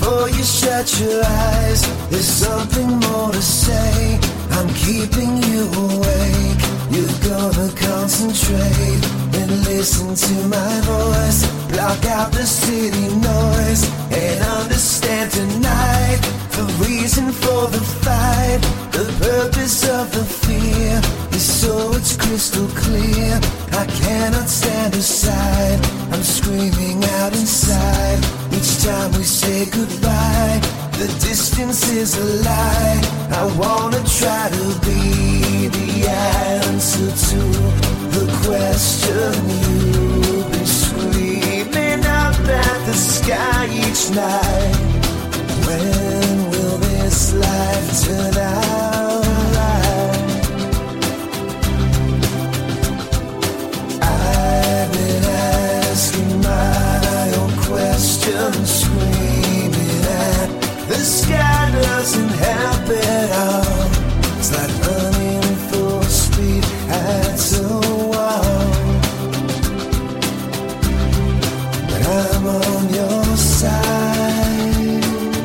before you shut your eyes. There's something more to say. I'm keeping you awake. You're gonna concentrate and listen to my voice. Block out the city noise and understand tonight the reason for the fight. The purpose of the fear is so it's crystal clear. I cannot stand aside. I'm screaming out inside. Each time we say goodbye, the distance is a lie. I wanna try to be the answer to the question you've been screaming up at the sky each night. When will this life turn out right? I've been asking my own questions, screaming at the sky doesn't help at all. It's like running full speed at a wall. But I'm on your side.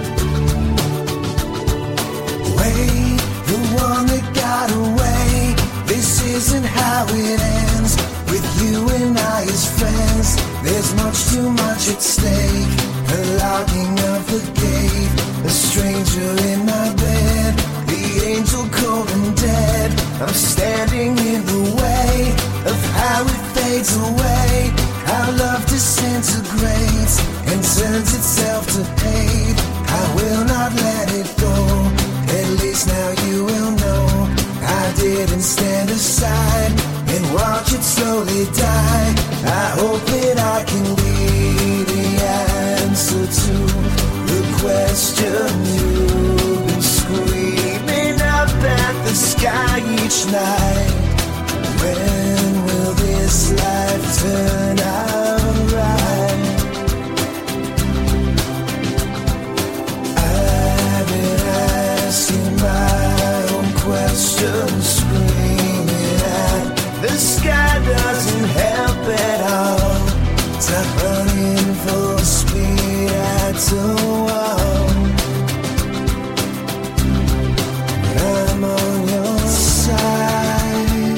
Wait, the one that got away. This isn't how it ends. With you and I as friends, there's much too much at stake. A locking of the gate, a stranger in my bed, the angel cold and dead. I'm standing in the way of how it fades away. How love disintegrates and turns itself to hate. I will not let it go. At least now you will know I didn't stand aside and watch it slowly die. I hope that I can be the answer to the question you've been screaming up at the sky each night. When will this life turn out right? I've been asking my own questions, screaming at the sky doesn't help at all. It's like running full speed at a wall. But I'm on your side.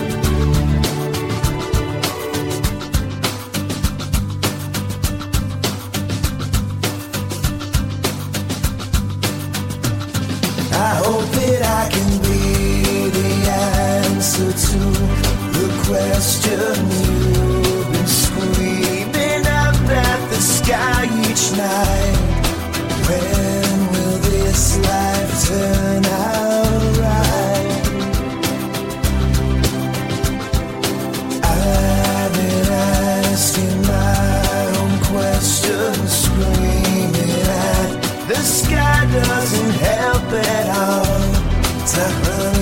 I hope that I can be the answer to the question you've been screaming up at the sky each night. When will this life turn out right? I've been asking my own questions, screaming at the sky doesn't help at all. It's like running